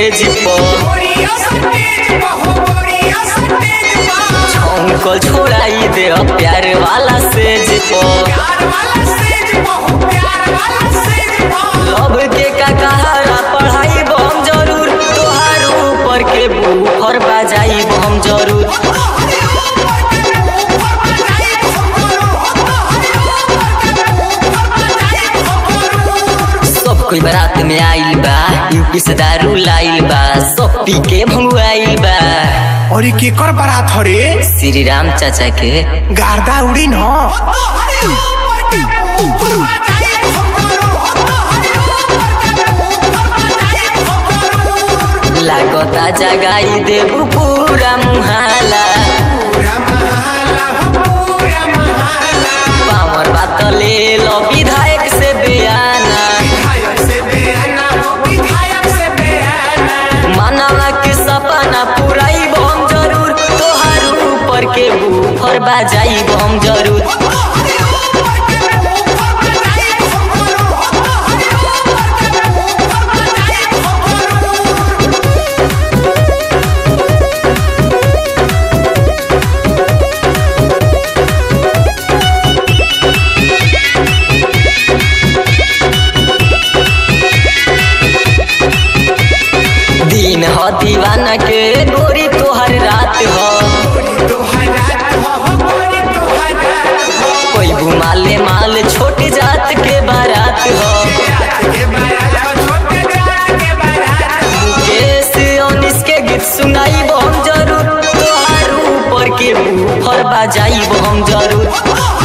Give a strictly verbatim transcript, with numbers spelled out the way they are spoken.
stage पर छौंकल छोड़ाई दे प्यार वाला स्टेज पर लब के का कहारा पढ़ाई हम जरूर तोहार ऊपर के बूफर बजाई हम जरूर सब कोई बारात में आइल बा यूपी से दारू लाइल बा सब पी के भंगुआइल बा और ये केकर बारात हरे श्री राम चाचा के गार्दा उड़ी न लागता जगाई देबू पूरा मुहाला पावर बात ले लो विधायक से बयाना मनवा के सपना पुराई हम जरूर तोहार ऊपर के बूफर बजाई हम जरूर दिन हो दीवाना के गोरी तोहर रात हो कोई घुमाले माल छोटी जात के बारात हो मुकेश अनिस के गीत सुनाई हम जरूर तोहार ऊपर के बूफर बजाई हम जरूर